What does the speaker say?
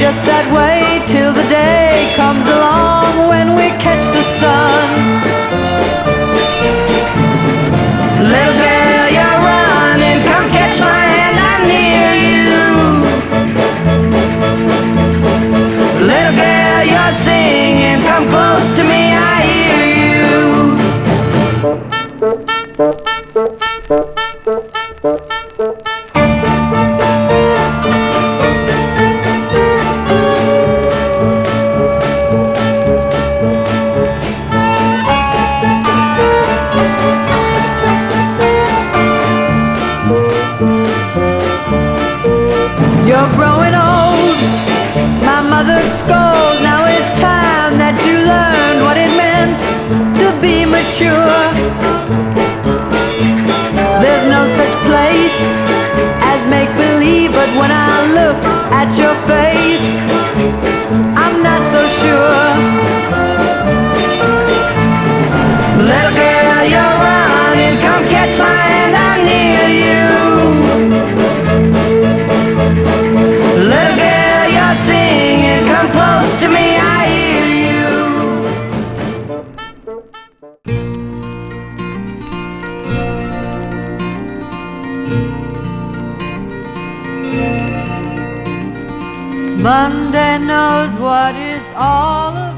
just that way till the day comes along when we catch the sun. Little girl, you're running, come catch my hand, I'm near you. Little girl, you're singing, come close to me, I hear you. You're growing old, my mother scolds. Now it's time that you learned what it meant to be mature. There's no such place as make-believe, but when I look at your face, I'm not so sure. Little girl, you're running, come catch my hand, I'm near you. Little girl, you're singing, come close to me, I hear you. Monday knows what it's all about.